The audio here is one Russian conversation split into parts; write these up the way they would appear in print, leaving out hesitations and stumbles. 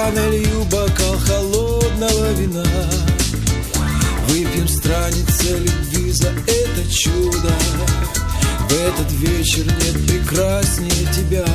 налью бокал холодного вина. Выпьем страницы любви за это чудо. В этот вечер нет прекраснее тебя.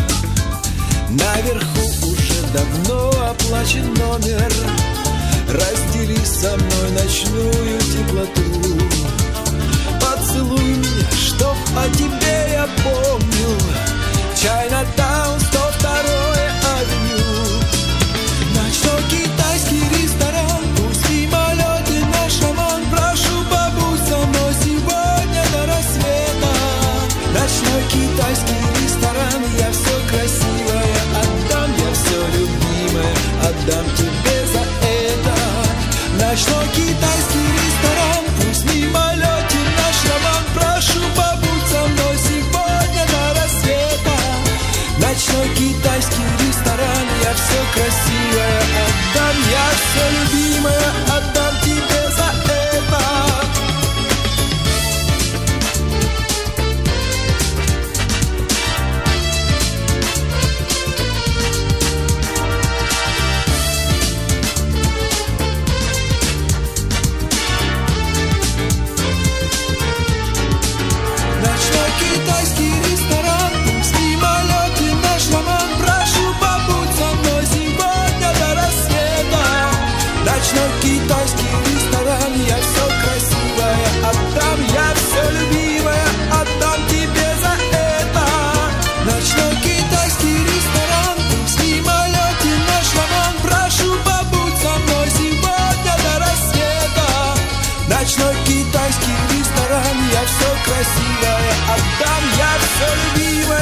Наверху уже давно оплачен номер. Раздели со мной ночную теплоту. Поцелуй меня, чтоб о тебе я помнил. Чайнатаун, 102-й авеню. Ночной китайский ресторан, пусть в мимолете наш роман. Прошу, побудь со мной сегодня до рассвета. Ночной китайский ресторан, я все красивое отдам, я все любимое отдам тебе за это. Ночной китайский ресторан, пусть в мимолете наш роман. Прошу, побудь со мной сегодня до рассвета. Ночной китайский ресторан, я все красивое отдам, я все любимое отдам тебе за это. Ночной китайский ресторан, пусть в мимолете наш роман. Прошу, побудь со мной сегодня до рассвета. Ночной китайский ресторан, я все красивое отдам, я все любимое отдам тебе за это. Ночной китайский ресторан, пусть в мимолете наш роман. Прошу, побудь со мной сегодня до рассвета. Ночной китайский ресторан, я все красивое отдам, я все любимое